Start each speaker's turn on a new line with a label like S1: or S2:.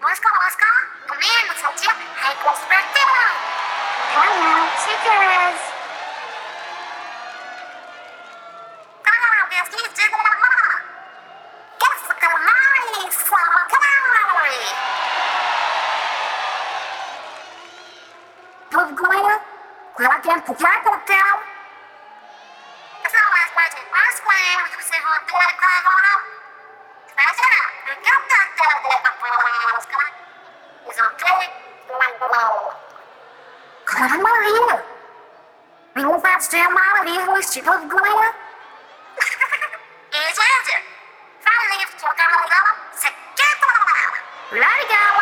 S1: Lasca? Comigo, Santia, retrospectiva. Hello, chickens. Cara, minha filha, diga uma mão. Guess the calamari, sama calamari. Vergonha? Ela quer puxar hotel. Essa é uma parte de Páscoa, você rodou agora. Mas é, eu canto a palavra. Is okay? Maria! Não faz ter Maria no tipo de glória? E, gente, fala aí, trocar uma você quer tomar? Let it go!